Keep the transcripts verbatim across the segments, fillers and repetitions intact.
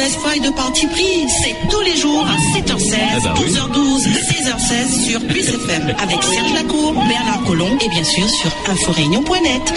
mauvaise foi et de parti pris. C'est tous les jours à sept heures seize, ah bah oui. douze heures douze, seize heures seize sur Plus F M avec Serge Lacour, Bernard Collomb et bien sûr sur inforéunion point net.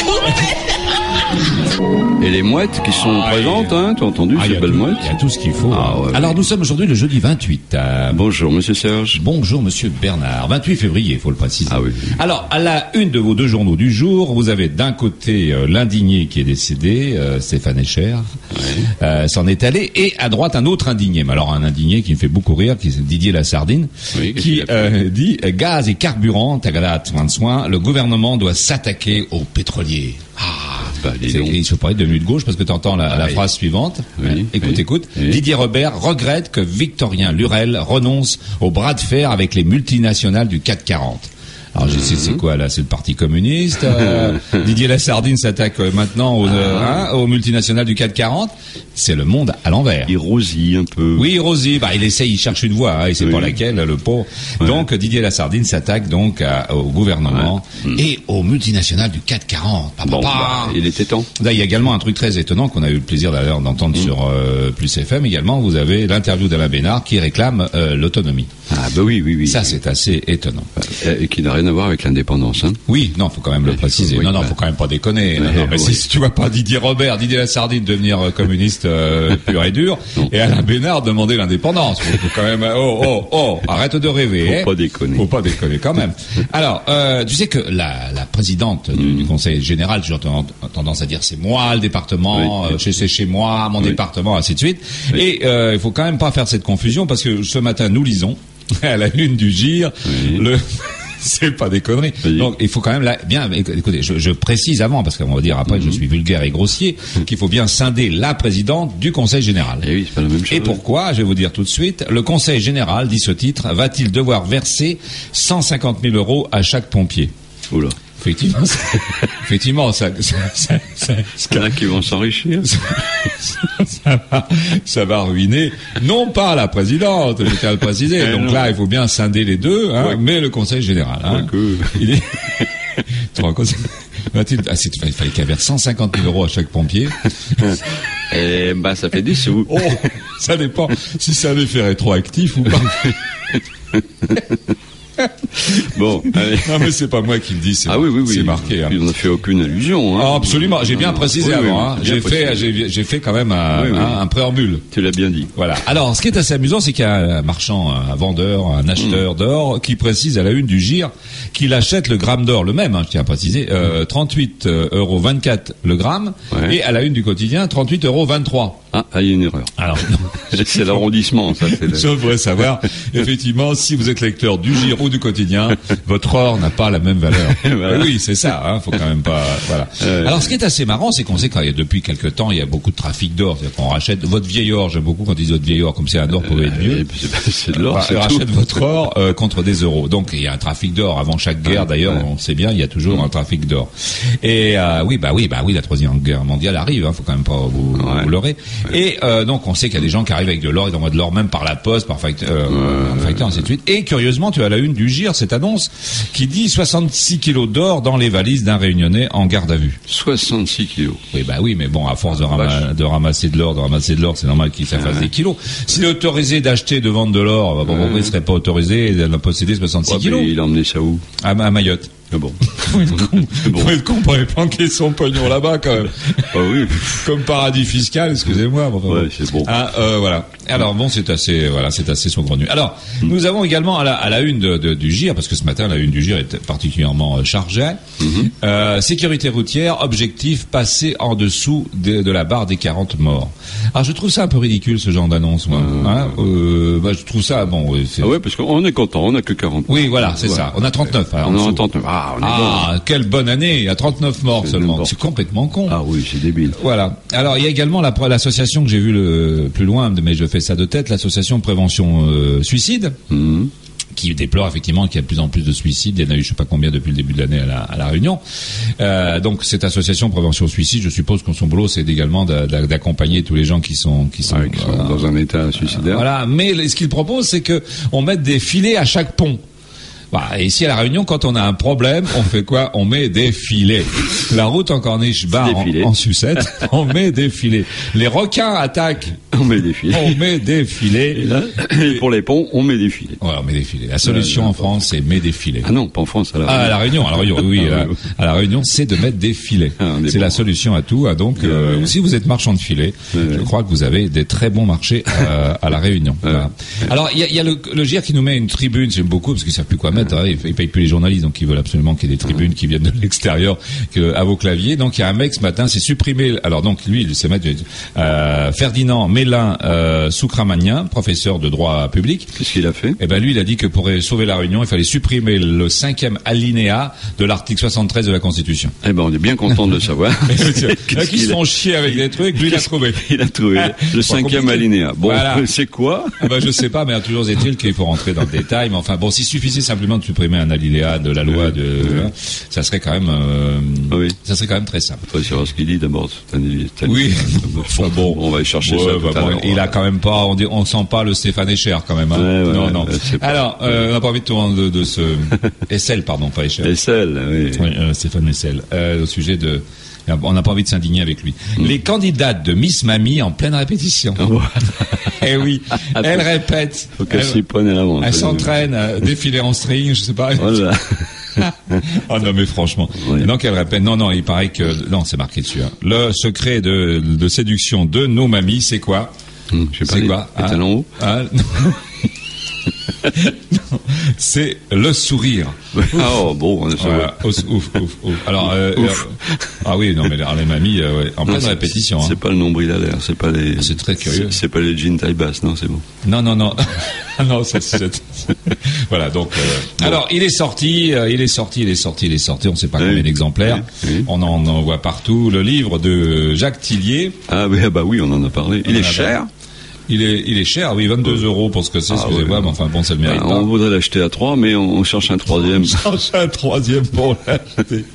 Et les mouettes qui sont ah, présentes, a... hein, tu as entendu ah, ces belles mouettes? Il y a tout ce qu'il faut. Ah, ouais, Alors ouais. Nous sommes aujourd'hui le jeudi vingt-huit. Euh... Bonjour monsieur Serge. Bonjour monsieur Bernard. vingt-huit février, il faut le préciser. Ah oui. Alors à la une de vos deux journaux du jour, vous avez d'un côté euh, l'indigné qui est décédé, euh, Stéphane Echer, ouais. euh, s'en est allé, et à droite un autre indigné. Mais alors un indigné qui me fait beaucoup rire, qui c'est Didier Lasardine, oui, qui euh, dit euh, gaz et carburant, tagada, soin de soin, le gouvernement doit s'attaquer aux pétroliers. Ah, bah, il se parlait de nuit de gauche parce que tu entends la, ah, la oui. phrase suivante. Oui, écoute, oui, écoute. Oui. Didier Robert regrette que Victorien Lurel renonce au bras de fer avec les multinationales du C A C quarante. Alors je sais c'est quoi là, c'est le Parti communiste. Euh, Didier Lasardine s'attaque maintenant aux, euh, hein, aux multinationales du C A C quarante. C'est le monde à l'envers. Il rosille un peu. Oui, il rosille. Bah, il essaye, il cherche une voie, hein, et c'est oui. pas laquelle, le pauvre. Ouais. Donc Didier Lasardine s'attaque donc à, au gouvernement ouais. et aux multinationales du C A C quarante. Bah, bon, bah, bah, il était temps. Là, il y a également un truc très étonnant qu'on a eu le plaisir d'ailleurs d'entendre mmh. sur euh, Plus F M. Également, vous avez l'interview d'Alain Bénard qui réclame euh, l'autonomie. Ah bah oui, oui, oui. Ça, c'est assez étonnant. Euh, et qui n'a rien à voir avec l'indépendance, hein. Oui, non, faut quand même ouais, le préciser. Faut, oui, non, non, bah... faut quand même pas déconner. Ouais, non, non, mais ouais. si tu vois pas Didier Robert, Didier Lasardine devenir euh, communiste euh, pur et dur, non. et Alain Bénard demander l'indépendance. Faut, faut quand même, oh, oh, oh, arrête de rêver. Faut hein. pas déconner. Faut pas déconner quand même. Alors, euh, tu sais que la, la présidente du, mm. du Conseil général, j'ai tendance à dire c'est moi le département, oui. euh, c'est chez moi, mon oui. département, ainsi de suite. Oui. Et euh, il faut quand même pas faire cette confusion parce que ce matin nous lisons à la une du G I R oui. le c'est pas des conneries. Oui. Donc il faut quand même là bien écoutez, je, je précise avant parce qu'on va dire après mm-hmm. je suis vulgaire et grossier qu'il faut bien scinder la présidente du Conseil général. Et oui, c'est pas la même chose. Et pourquoi? Je vais vous dire tout de suite. Le Conseil général, dit ce titre, va-t-il devoir verser cent cinquante mille euros à chaque pompier? Oula. Effectivement, ça, effectivement, ça, ça, ça, ça, il y en a qui vont s'enrichir. Ça, ça, ça, va, ça va ruiner, non pas la présidente, je tiens à le préciser. Eh Donc non. Là, il faut bien scinder les deux, hein, ouais. mais le Conseil général. Hein, que... il est... tu rends compte? Ah, il fallait qu'il verse cent cinquante mille euros à chaque pompier. Et bah, ça fait des sous. Oh, ça dépend si c'est un effet rétroactif ou pas. Bon, allez. Non mais c'est pas moi qui le dis, c'est, ah oui, oui, oui. c'est marqué. Hein. Il n'en a fait aucune allusion. Hein. Ah, absolument, j'ai bien précisé oui, avant. Hein. Bien j'ai précisé. fait, j'ai, j'ai fait quand même un, oui, oui. un, un préambule. Tu l'as bien dit. Voilà. Alors, ce qui est assez amusant, c'est qu'il y a un marchand, un vendeur, un acheteur mmh. d'or qui précise à la une du G I R qu'il achète le gramme d'or, le même, hein, je tiens à préciser, euh, trente-huit euros vingt-quatre le gramme, ouais. et à la une du quotidien, trente-huit euros vingt-trois. Ah, il y a une erreur. Alors, c'est l'arrondissement, ça. C'est le... Je voudrais savoir, effectivement, si vous êtes lecteur du G I R ou du quotidien, votre or n'a pas la même valeur. Voilà. Oui, c'est ça, hein, faut quand même pas, voilà. Euh... Alors, ce qui est assez marrant, c'est qu'on sait que depuis quelque temps, il y a beaucoup de trafic d'or. C'est-à-dire qu'on rachète votre vieil or, j'aime beaucoup quand ils disent votre vieil or, comme c'est un or pour être vieux. C'est, c'est de l'or, c'est rachète votre or, euh, contre des euros. Donc, il y a un trafic d'or. Avant chaque guerre, ah, d'ailleurs, ouais. on sait bien, il y a toujours mmh. un trafic d'or. Et, euh, oui, bah oui, bah oui, la troisième guerre mondiale arrive, hein, faut quand même pas vous, ouais. vous leurrer. Ouais. Et, euh, donc, on sait qu'il y a des gens qui arrivent avec de l'or, ils envoient de l'or même par la poste, par facteur, euh, ouais. facteur, ainsi de suite. Et, curieusement, tu as la une du G I R, cette annonce, qui dit soixante-six kilos d'or dans les valises d'un Réunionnais en garde à vue. soixante-six kilos. Oui, bah oui, mais bon, à force de, rama- de ramasser de l'or, de ramasser de l'or, c'est normal qu'il fasse ouais. des kilos. S'il est autorisé d'acheter, de vendre de l'or, bah, pourquoi ouais. il serait pas autorisé de posséder soixante-six ouais, kilos? Il a emmené ça où? À, à Mayotte. Ah bon. Faut être con, bon. Faut être con pour aller planquer son pognon là-bas, quand même. Ah oui. Comme paradis fiscal, excusez-moi. Bon, ouais, c'est bon. Ah, euh, voilà. Alors bon, c'est assez, voilà, c'est assez saugrenu. Alors, mm. nous avons également à la, à la une de, de, du G I R, parce que ce matin, la une du G I R est particulièrement euh, chargée. Mm-hmm. Euh, sécurité routière, objectif passer en dessous de, de la barre des quarante morts. Alors, je trouve ça un peu ridicule, ce genre d'annonce, moi. Euh... Hein euh, bah, je trouve ça, bon. C'est... Ah ouais, parce qu'on est content, on n'a que quarante. Oui, voilà, c'est ouais. ça. On a trente-neuf. Alors, on a trente-neuf. Ah, on est ah bon. Quelle bonne année. Il y a trente-neuf morts c'est seulement. Bon. C'est complètement con. Ah oui, c'est débile. Voilà. Alors, il y a également la, l'association que j'ai vue le plus loin, mais je fais ça de tête, l'association Prévention euh, Suicide. Mmh. Qui déplore effectivement qu'il y a de plus en plus de suicides. Il y en a eu je sais pas combien depuis le début de l'année à la, à la Réunion. Euh, donc cette association Prévention Suicide, je suppose que son boulot c'est également d'accompagner tous les gens qui sont qui sont, ouais, qui sont euh, dans un état suicidaire. Voilà. Mais ce qu'il propose c'est que on mette des filets à chaque pont. Bah, ici à La Réunion, quand on a un problème, on fait quoi? On met des filets. La route en corniche barre en, en sucette, on met des filets. Les requins attaquent. On met des filets. On met des filets. Et là, et pour les ponts, on met des filets. Ouais, on met des filets. La solution ouais, en France, c'est met des filets. Ah non, pas en France. À La Réunion. Ah, à La Réunion, à La Réunion, oui. à, à La Réunion, c'est de mettre des filets. Ah, c'est bon. La solution à tout. Ah, donc, euh, ouais. si vous êtes marchand de filets, ouais, je ouais. crois que vous avez des très bons marchés euh, à La Réunion. Ouais. Voilà. Alors, il y a, y a le, le G I R qui nous met une tribune, j'aime beaucoup, parce qu'ils savent plus quoi mettre. Hein, ils, ils payent plus les journalistes, donc ils veulent absolument qu'il y ait des tribunes qui viennent de l'extérieur que, à vos claviers. Donc, il y a un mec ce matin, c'est supprimé. Alors, donc, lui, il s'est mettre euh, Ferdinand Mélin euh, Soukramanian, professeur de droit public. Qu'est-ce qu'il a fait? Eh ben, lui, il a dit que pour sauver La Réunion, il fallait supprimer le cinquième alinéa de l'article soixante-treize de la Constitution. Eh ben, on est bien content de le savoir. Là, qui se font chier avec des trucs, lui, il a trouvé. Il a trouvé le cinquième alinéa. Bon, voilà. C'est quoi? Eh ben, je sais pas, mais toujours est-il qu'il faut rentrer dans le détail. Mais enfin, bon, s'il suffisait simplement de supprimer un alinéa de la loi, de, oui. hein, ça serait quand même, euh, oui. ça serait quand même très simple. Il faut savoir ce qu'il dit d'abord. Oui. Enfin, bon, on va y chercher ouais, ça. Bah, bon, il a quand même pas, on, dit, on sent pas le Stéphane Echer quand même. Hein. Ouais, ouais, non, non. Pas... Alors, euh, on n'a pas envie de tourner de, de ce Essel, pardon, pas Echer. Essel, oui. oui euh, Stéphane Essel, euh, au sujet de. On n'a pas envie de s'indigner avec lui. Mmh. Les candidates de Miss Mamie en pleine répétition. Oh. Eh oui, elle répète. Faut qu'elle s'y prenne à l'avance. Elle s'entraîne à défiler en string, je sais pas. Voilà. Oh non mais franchement. Oui. Et donc elle répète. Non non, il paraît que non, c'est marqué dessus. Hein. Le secret de, de séduction de nos mamies, c'est quoi? Mmh, je sais pas. C'est quoi? Les talons hauts. Ah, non, c'est le sourire. Ah oh, bon, ça voilà. Ouf, ouf, ouf, ouf. Alors, euh, ouf. Euh, ah oui, non mais les, les mamies, euh, ouais, en non, pleine répétition. C'est hein. pas le nombril à l'air, c'est pas les. C'est très curieux. C'est, c'est pas les jeans taille basse, non, c'est bon. Non, non, non, non, ça, c'est... voilà. Donc, euh, bon. Alors, il est sorti, euh, il est sorti, il est sorti, il est sorti. On ne sait pas oui. combien d'exemplaires. Oui. Oui. On en, en voit partout. Le livre de Jacques Tillier. Ah oui, ah bah oui, on en a parlé. Il on est cher. Parlé. Il est, il est cher, oui, vingt-deux oui. euros pour ce que c'est, ah, excusez-moi, oui. mais enfin bon, ça le mérite bah, pas. On voudrait l'acheter à trois, mais on, on cherche un troisième. On cherche un troisième pour l'acheter.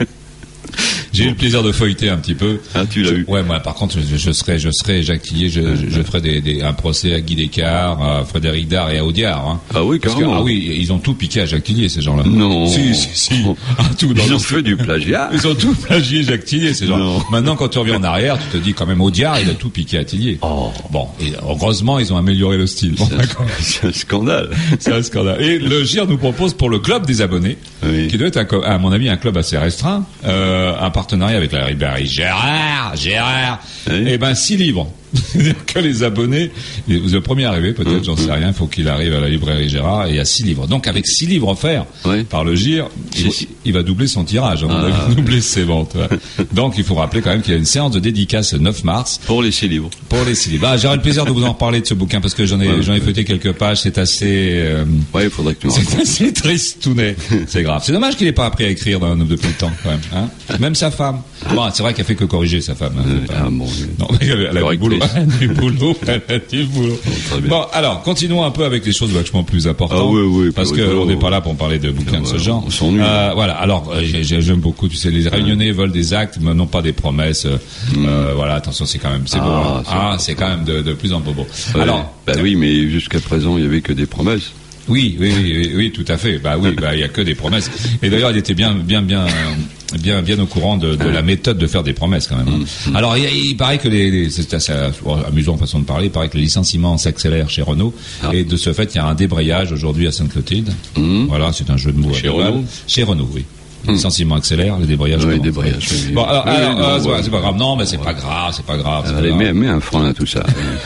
J'ai eu le plaisir de feuilleter un petit peu. Ah, tu l'as je, eu. Ouais, moi, par contre, je, je serais, je serais Jacques Tillier, je, je, je ferais des, des, un procès à Guy Descartes, à Frédéric Dard et à Audiard. Hein. Ah oui, Parce carrément. Que, ah oui, ils ont tout piqué à Jacques Tillier, ces gens-là. Non. Si, si, si. Ah, tout, ils ont fait du plagiat. Ils ont tout plagié Jacques Tillier, ces gens-là. Maintenant, quand tu reviens en arrière, tu te dis quand même Audiard, il a tout piqué à Tillier. Oh. Bon, et heureusement, ils ont amélioré le style. Bon, c'est, un, c'est un scandale. C'est un scandale. Et le G I R nous propose pour le club des abonnés, oui. qui doit être, un, à mon avis, un club assez restreint, euh, un partenariat avec la Ribéry. Gérard, Gérard, oui. Eh ben, six livres. C'est-à-dire que les abonnés, le premier arrivé, peut-être, mmh, j'en sais rien, il faut qu'il arrive à la librairie Gérard, et il y a six livres. Donc, avec six livres offerts oui. par le G I R, il, il va doubler son tirage, à mon avis, ah. doubler ses ventes. Ouais. Donc, il faut rappeler quand même qu'il y a une séance de dédicace le neuf mars. Pour les six livres. Pour les six livres. Ah, j'aurai le plaisir de vous en reparler de ce bouquin, parce que j'en ai, ouais, j'en ai ouais. feuilleté quelques pages, c'est assez, euh, ouais, il faudrait que tu c'est assez tristounet. C'est grave. C'est dommage qu'il n'ait pas appris à écrire dans, depuis le temps, quand même, hein. Même sa femme. Bon, c'est vrai qu'elle fait que corriger sa femme. Hein, euh, pas... Ah, bon, non, elle a du boulot. du boulot. du boulot. Bon, alors, continuons un peu avec les choses vachement plus importantes. Ah, oui, oui, parce oui, qu'on n'est pas là pour parler de bouquins ah, de ce genre. On s'ennuie. Euh, voilà. Alors, euh, j'aime beaucoup. Tu sais, les Réunionnais veulent des actes, mais non pas des promesses. Mm. Euh, voilà. Attention, c'est quand même, c'est ah, beau. Hein. C'est, ah, c'est quand même de, de plus en plus beau. Ouais, alors. Bah euh, oui, mais jusqu'à présent, il y avait que des promesses. Oui, oui, oui, oui, oui, tout à fait. Bah oui, bah il y a que des promesses. Et d'ailleurs, il était bien, bien, bien, bien, bien au courant de, de la méthode de faire des promesses quand même. Hein. Mmh. Alors, il, il paraît que les, les c'est assez amusant façon de parler. Il paraît que les licenciements s'accélèrent chez Renault, ah. et de ce fait, il y a un débrayage aujourd'hui à Sainte-Clotilde. Mmh. Voilà, c'est un jeu de mots. Chez Renault. Chez Renault, oui. Le licenciement accélère, le débrayage. Oui, débrayage. Oui. Bon, alors, oui, alors oui, euh, non, c'est, c'est pas grave. Non, mais c'est ouais. pas grave, c'est pas grave. C'est Allez, pas grave. Mets, mets un frein à tout ça.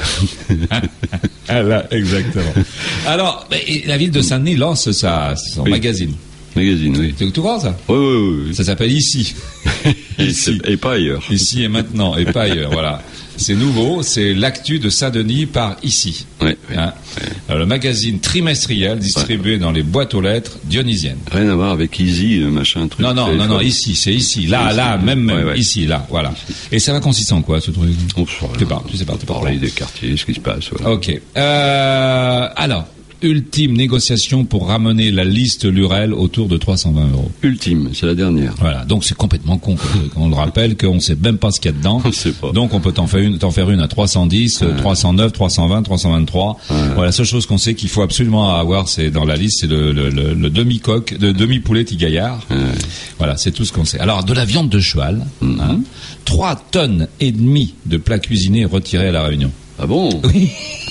Ah là, exactement. Alors, la ville de Saint-Denis lance sa, son oui. magazine. Magazine, oui. Tu, tu vois ça? Oui, oui, oui. Ça s'appelle Ici. Ici. Et pas ailleurs. Ici et maintenant, et pas ailleurs, voilà. C'est nouveau, c'est l'actu de Saint-Denis par Ici. Oui, oui, hein oui. Alors, le magazine trimestriel distribué ouais. dans les boîtes aux lettres dionysiennes. Rien à voir avec Easy, machin, truc. Non, non, non, non, ici, c'est ici, là, c'est là, ici. même, ouais, ouais. ici, là, voilà. Ici. Et ça va consister en quoi, ce truc? On tu sais pas, tu sais pas, tu parler des quartiers, ce qui se passe, voilà. Ok. Euh, alors. ultime négociation pour ramener la liste Lurel autour de trois cent vingt euros. Ultime, c'est la dernière. Voilà, donc c'est complètement con. On le rappelle qu'on sait même pas ce qu'il y a dedans. On sait pas. Donc on peut t'en faire une, t'en faire une à trois cent dix, ouais. trois cent neuf, trois cent vingt, trois cent vingt-trois. Ouais. Voilà, la seule chose qu'on sait qu'il faut absolument avoir, c'est dans la liste, c'est le, le, le, le demi-coq, de demi-poulet Tigaillard. Ouais. Voilà, c'est tout ce qu'on sait. Alors de la viande de cheval, mm-hmm. hein, trois tonnes et demie de plats cuisinés retirés à la Réunion. Ah bon? Oui.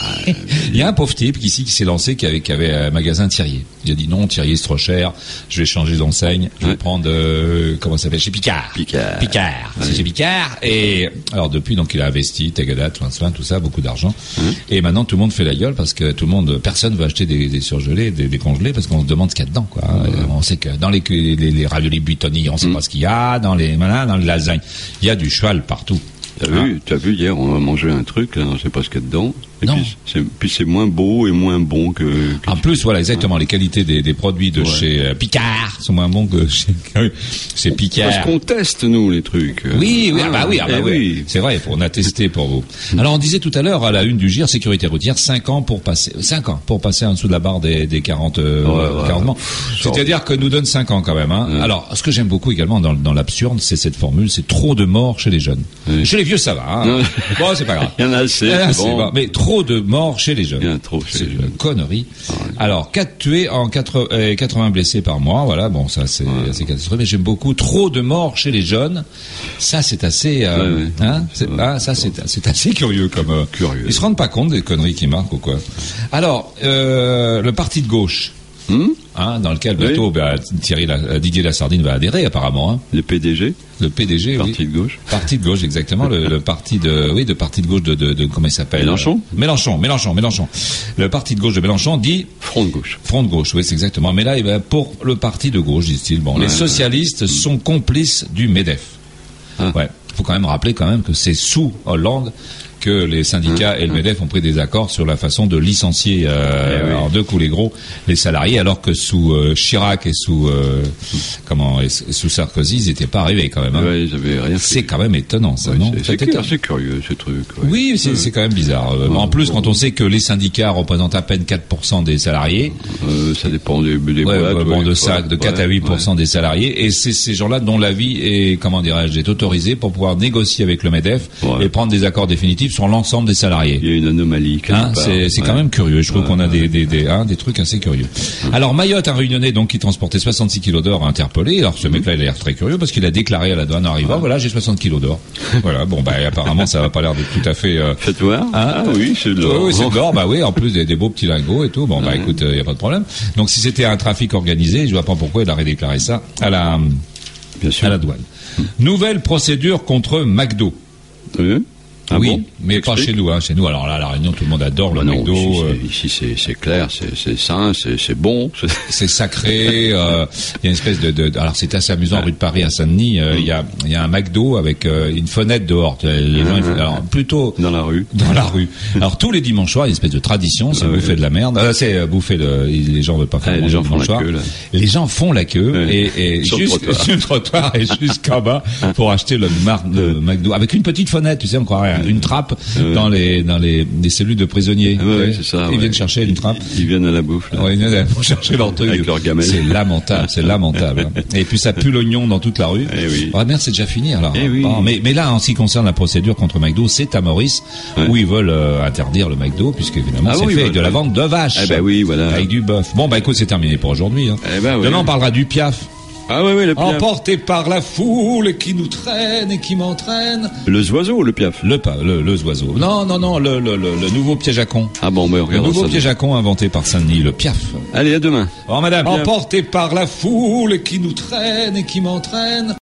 Il y a un pauvre type ici qui s'est lancé, qui avait, qui avait un magasin Thirier. Il a dit non, Thirier c'est trop cher, je vais changer d'enseigne, je vais ouais. prendre, euh, comment ça s'appelle, chez Picard. Picard. Picard. Ouais. C'est chez Picard. Et alors depuis, donc il a investi, Tagada, tout ça, beaucoup d'argent. Ouais. Et maintenant tout le monde fait la gueule parce que tout le monde, personne veut acheter des, des surgelés, des, des congelés parce qu'on se demande ce qu'il y a dedans, quoi. Ouais. On sait que dans les, les, les raviolis buitoni, on sait mmh. pas ce qu'il y a, dans les, voilà, dans les lasagnes, il y a du cheval partout. T'as ah. vu, t'as vu hier, on a mangé un truc, là, on sait pas ce qu'il y a dedans. Et non. Puis c'est, puis c'est moins beau et moins bon que. que en plus, voilà, exactement, ouais. les qualités des, des produits de ouais. chez euh, Picard sont moins bons que chez, chez Picard. Parce qu'on teste nous les trucs. Oui, oui, ah, ah bah oui, ah bah oui. oui. C'est vrai, on a testé pour vous. Alors on disait tout à l'heure à la une du G I R, sécurité routière, cinq ans pour passer, cinq ans pour passer en dessous de la barre des, des quarante, euh, ouais, ouais. quarante morts. C'est-à-dire que nous donne cinq ans quand même. Hein. Ouais. Alors, ce que j'aime beaucoup également dans, dans l'absurde, c'est cette formule, c'est trop de morts chez les jeunes. Ouais. Chez les vieux, ça va. Hein. Bon, c'est pas grave. Il y en a assez. Il y en a assez bon. bon. Mais trop de morts chez les jeunes. Il y en a trop chez c'est les une jeunes. Connerie. Ah, ouais. Alors, quatre tués en quatre-vingts blessés par mois. Voilà, bon, ça c'est ouais. assez catastrophique. Mais j'aime beaucoup trop de morts chez les jeunes. Ça, c'est assez. Euh, ouais, ouais. Hein, c'est, ouais. ah, ça, c'est, c'est assez curieux comme. Euh, curieux. Ils se rendent pas compte des conneries qui marquent ou quoi. Alors, euh, le parti de gauche. Hmm Hein, dans lequel bientôt oui. bah, Thierry la, Didier Lassardine va adhérer apparemment. Hein. Le P D G. Le P D G, parti oui. de gauche. Parti de gauche, exactement. le, le parti de, oui, de parti de gauche de, de, de comment il s'appelle? Mélenchon. Euh, Mélenchon, Mélenchon, Mélenchon. Le parti de gauche de Mélenchon dit front de gauche. Front de gauche, oui, c'est exactement. Mais là, eh ben, pour le parti de gauche, disent-ils, bon, ouais, les socialistes ouais. sont complices du MEDEF. Ah. Ouais. Faut quand même rappeler quand même que c'est sous Hollande que les syndicats et le MEDEF ont pris des accords sur la façon de licencier euh, oui. en deux coups les gros les salariés, alors que sous euh, Chirac et sous euh, comment et sous Sarkozy, ils n'étaient pas arrivés quand même. Hein. Ouais, ils avaient rien fait. C'est quand même étonnant, ça, ouais, non? C'est, c'est, c'est curieux ce truc. Ouais. Oui, c'est, ouais. c'est quand même bizarre. Ouais. En plus, quand on sait que les syndicats représentent à peine quatre pour cent des salariés, euh, ça dépend des, des ouais, boîtes. Ouais, bon, ouais, de ça, de quatre ouais, à huit pour cent ouais. des salariés, et c'est ces gens-là dont l'avis est, comment dirais-je, est autorisé pour pouvoir négocier avec le MEDEF ouais. et prendre des accords définitifs sur l'ensemble des salariés. Il y a une anomalie. Hein, c'est c'est ouais. quand même curieux. Je trouve ouais, qu'on a ouais. des des des, hein, des trucs assez curieux. Mmh. Alors Mayotte, un Réunionnais donc qui transportait soixante-six kilos d'or, interpellé. Alors ce mmh. mec-là, il a l'air très curieux parce qu'il a déclaré à la douane en arrivant, ouais. voilà, j'ai soixante kilos d'or. Voilà. Bon, bah apparemment, ça va pas l'air de tout à fait. Euh, Faites voir. Hein, ah oui, c'est de l'or. Oui, c'est de l'or. Bah oui, en plus des, des beaux petits lingots et tout. Bon, bah ouais. écoute, il euh, y a pas de problème. Donc si c'était un trafic organisé, je vois pas pourquoi il aurait déclaré ça à la Bien sûr. à la douane. Mmh. Nouvelle procédure contre McDo. Oui. Ah oui, bon mais pas chez nous. Hein. Chez nous, alors là, à La Réunion, tout le monde adore bah le non, McDo. Ici, euh... c'est, ici c'est, c'est clair, c'est, c'est sain, c'est, c'est bon. C'est, c'est sacré. Il euh, y a une espèce de, de... Alors, c'est assez amusant, ouais. rue de Paris, à Saint-Denis. Il euh, mmh. y, a, y a un McDo avec euh, une fenêtre dehors. Les gens, mmh. alors, plutôt... Dans la rue. Dans la rue. Alors, tous les dimanches soirs, il y a une espèce de tradition, c'est ah, bouffer ouais. de la merde. Euh, c'est euh, bouffer de... Les gens veulent pas faire ah, les gens font la soir. queue, là. Les gens font la queue. Ouais. Et, et sur, juste, le sur le trottoir et jusqu'en bas pour acheter le, mar- le McDo. Avec une petite fenêtre, tu sais, on croirait une trappe. Dans les dans les, les cellules de prisonniers. Ah ouais, ouais, c'est ça. Ils ouais. viennent chercher une trappe. Ils, ils viennent à la bouffe. Là. Ouais, ils viennent pour chercher leur truc. Avec leur gamelle. C'est lamentable, c'est lamentable. Et puis ça pue l'oignon dans toute la rue. Eh oui. Ah merde, c'est déjà fini alors. Eh oui. Bon, mais mais là, en ce qui concerne la procédure contre McDo, c'est à Maurice ouais. où ils veulent euh, interdire le McDo puisque évidemment ah c'est oui, fait avec de la vente de vaches. Eh ben oui, voilà. Avec du bœuf. Bon bah écoute, c'est terminé pour aujourd'hui. Hein. Eh ben oui. Demain on parlera du Piaf. Ah oui, oui, le Piaf. Emporté par la foule qui nous traîne et qui m'entraîne. Le Zoiseau, le Piaf. Le le, le Zoiseau. Non, non, non, le, le, le, le nouveau piège à con. Ah bon, mais on regarde Le nouveau ça piège à con inventé par Saint-Denis, le Piaf. Allez, à demain. Au revoir, madame. Piaf. Emporté par la foule qui nous traîne et qui m'entraîne.